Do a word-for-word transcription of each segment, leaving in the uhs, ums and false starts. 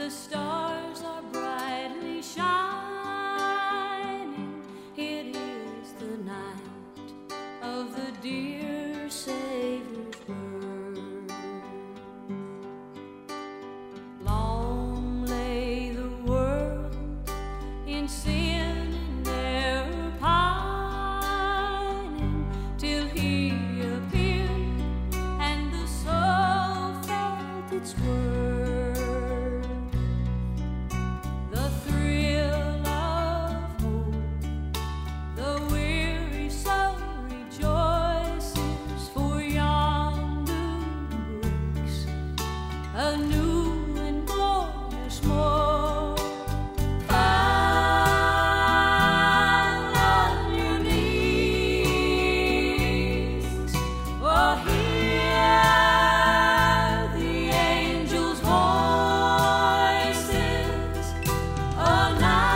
The stars are brightly shining. It is the night of the dear Savior's birth. Long lay the world in sin and error pining, till He appeared and the soul felt its worth. A new and glorious morn. Fall on your knees, oh, hear the angels' voices, oh,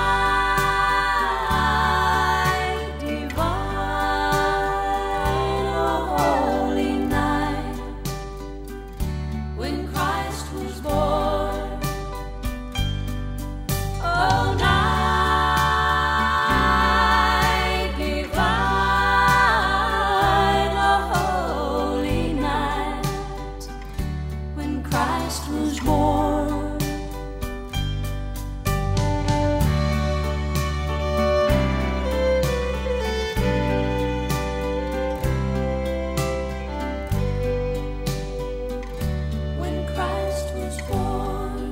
night divine, oh, holy night, when Christ was born. Oh, night divine, oh, holy night, when Christ was born. When Christ was born.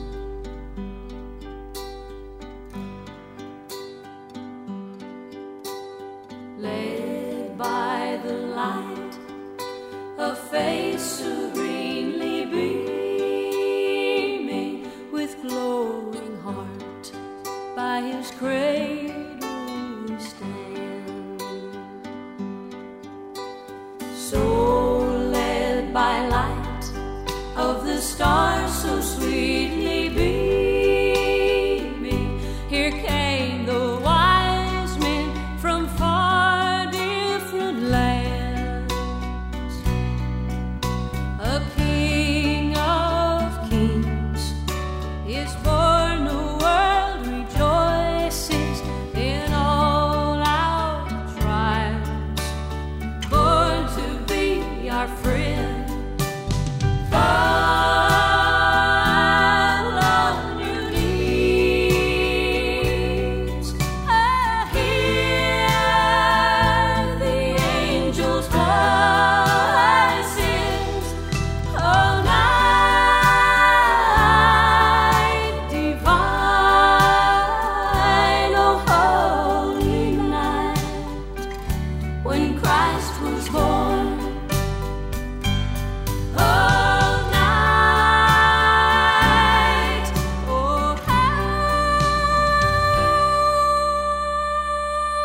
Led by the light, a face serenely beaming, with glowing heart, by His cradle we stand. So led by light of the stars so sweetly beaming, here came the wise men from far different lands. A King of kings is born, the world rejoices in all our trials, born to be our friend. Fall on your knees, oh, hear the angels' voices, oh, night divine, oh, holy night, when Christ was born. Oh, night, oh,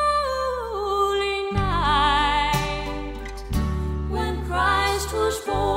holy night, when Christ was born.